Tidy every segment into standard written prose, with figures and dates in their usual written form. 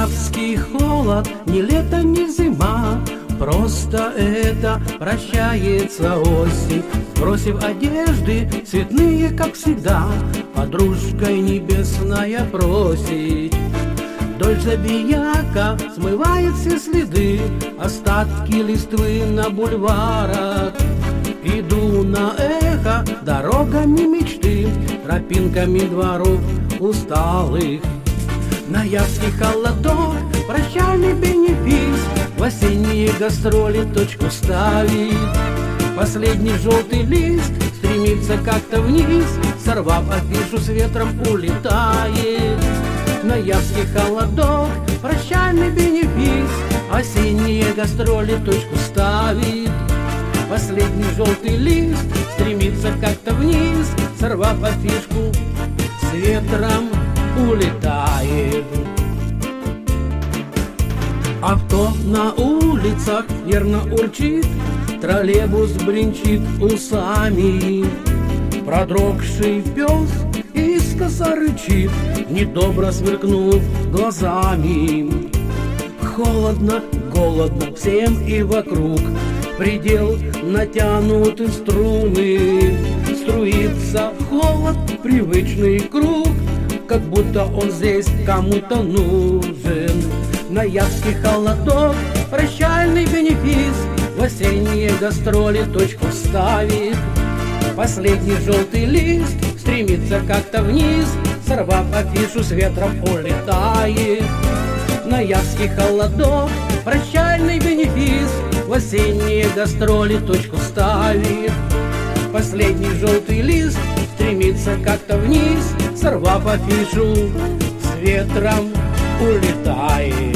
Ноябрьский холод, ни лето, ни зима, просто это прощается осень, бросив одежды цветные, как всегда, подружкой небесная просит. Вдоль забияка смывает все следы, остатки листвы на бульварах. Иду на эхо дорогами мечты, тропинками дворов усталых. Ноябрьский холодок, прощальный бенефис, в осенние гастроли точку ставит. Последний желтый лист стремится как-то вниз, сорвав афишу, с ветром улетает. Ноябрьский холодок, прощальный бенефис, осенние гастроли точку ставит. Последний желтый лист стремится как-то вниз, сорвав афишку, с ветром улетает. Авто на улицах нервно урчит, троллейбус бренчит усами. Продрогший пес искоса рычит, недобро сверкнув глазами. Холодно, голодно всем и вокруг, предел натянуты струны. Струится холод, привычный круг, как будто он здесь кому-то нужен. Ноябрьский холодок, прощальный бенефис, в осенние гастроли точку ставит. Последний желтый лист стремится как-то вниз, сорвав афишу, с ветром улетает. Ноябрьский холодок, прощальный бенефис, в осенние гастроли точку ставит. Последний желтый лист стремится как-то вниз, сорвав афишу, с ветром улетает.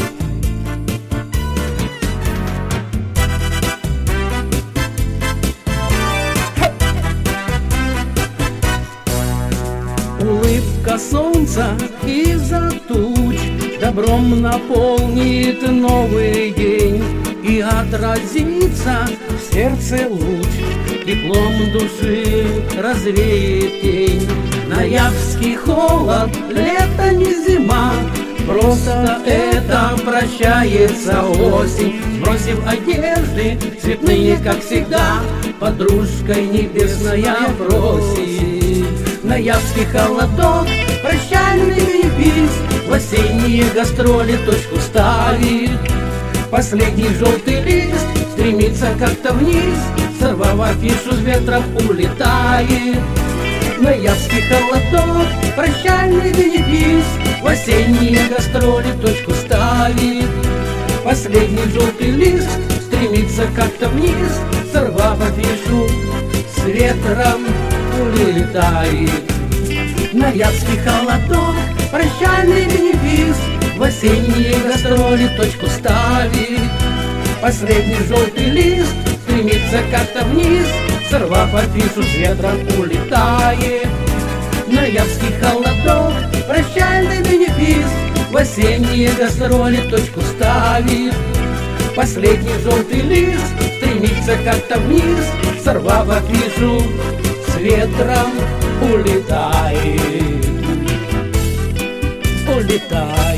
Улыбка солнца из-за туч добром наполнит новый день, и отразится в сердце луч, теплом души развеет тень. Ноябрьский холод, лето не зима, просто это прощается осень, сбросив одежды цветные, как всегда, подружкой небесная просит. Ноябрьский холодок, прощальный бенефис, в осенние гастроли точку ставит. Последний желтый лист стремится как-то вниз, сорвав афишу, с ветром улетает. Ноябрьский холодок, прощальный бенефис, в осенние гастроли точку ставит. Последний желтый лист стремится как-то вниз, сорвав афишу, с ветром улетает. Ноябрьский холодок, прощальный бенефис, в осенние гастроли точку ставит. Последний желтый лист стремится как-то вниз, сорвав афишу, с ветром улетает. Ноябрьский холодок, прощальный бенефис, в осенние гастроли точку ставит. Последний желтый лист стремится как-то вниз, сорвав афишу, с ветром улетает. Улетает.